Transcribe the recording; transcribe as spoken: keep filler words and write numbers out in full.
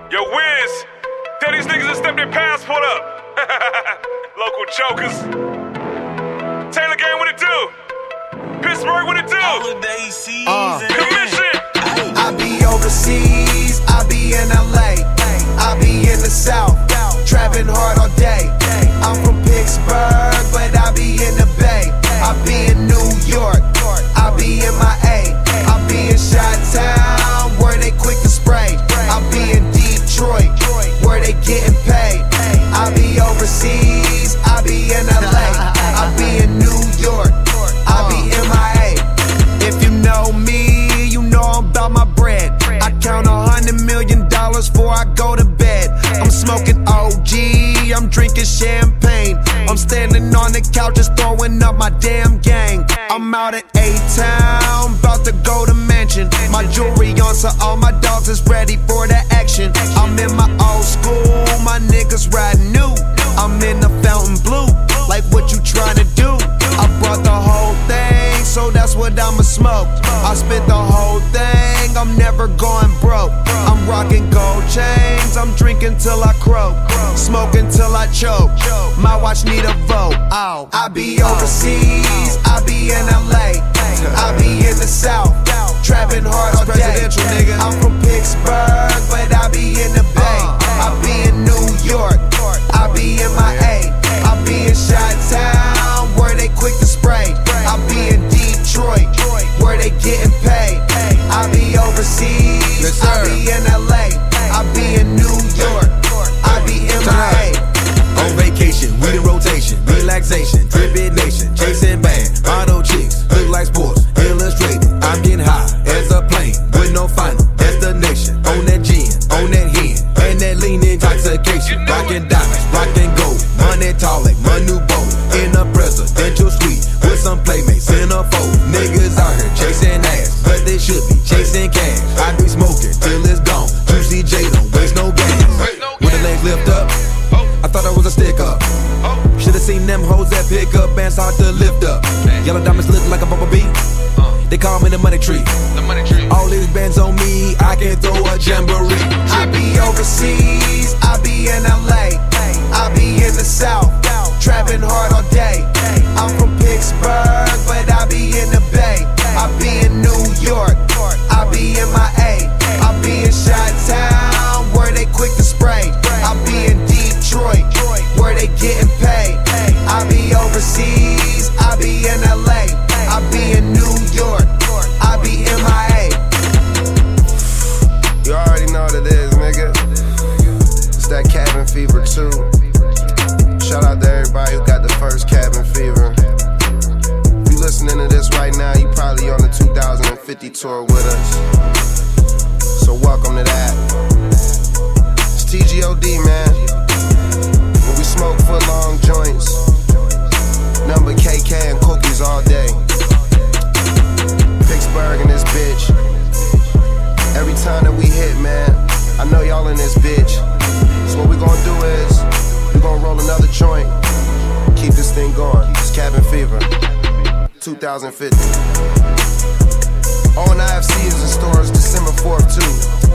Yo, Wiz, tell these niggas to step their passport up. Local jokers. Taylor Gang, what it do? Pittsburgh, what it do? Holiday season. Uh. Commission. I be overseas, I be in L A, I be in the South, trapping hard all day. I'm from Pittsburgh, but I be in the Bay. I be in New York, I be in my A, I be in Chi-Town, where they quick to spray. I be in Detroit, where they getting paid. I be overseas, I be in L A, I be in New York, I be in my A. If you know me, you know I'm about my bread. I count a hundred million dollars before I go to bed. I'm smoking O G, I'm drinking champagne. I'm standing on the couch just throwing up my damn gang. I'm out at A-Town, about to go to mansion. My jewelry on so all my dogs is ready for the action. I'm in my old school, my niggas ride new. I'm in the fountain blue, like what you tryna do. I brought the whole thing, so that's what I'ma smoke. I spent the whole thing, I'm never going broke. I'm rocking gold chains, I'm drinking till I croak, smoking till I choke. My watch need a vote. Ow. I be overseas, I be in L A, I be in the South, trapping hard all day. I'm from Pittsburgh, but I be in the Bay. I be in New York, I be in my A, I be in Chi-Town, where they quick to spray. I be in Detroit, where they getting paid. I be overseas, yes, I be in L A, I be in New York, I be in my A. On vacation, we in rotation, relaxation, trippin' nation, chasing band, model chicks, look like sports, illustrated. I'm getting high as a plane with no final destination. On that gin, on that hen, and that lean intoxication. Rockin' diamonds, rockin' gold, money tall like my new boat. In a presidential suite with some playmates in a fold. Niggas out here chasing ass, but they should be chasing cash. I be smoking till it's gone. Juicy J don't waste no gas. When the legs lift up, I thought I was a stick up. Should've seen them hoes that pick up and start to lift up. Yellow diamonds look like a bumblebee. They call me the money tree. All these bands on me, I can throw a jamboree. I be overseas, I be in L A, I be in the South, trapping hard all day. I'm from Pittsburgh, but I be in the Bay. I be in New York, I be in my A, I be in Chi-Town, where they quick to spray. I be in Detroit, where they getting paid. I be overseas, I be in L A, I be in New York, I be in my A. You already know what it is, nigga. It's that cabin fever too. Shout out to everybody who got the first cabin fever. If you listening to this right now, you probably on the two thousand fifty tour with us. So welcome to that. It's T G O D, man. When we smoke foot long joints, number K K and cookies all day. Pittsburgh in this bitch. Every time that we hit, man, I know y'all in this bitch. So what we gonna do is, we gonna roll another joint, keep this thing going. It's Cabin Fever, two thousand fifty. O N I F C is in stores December fourth too.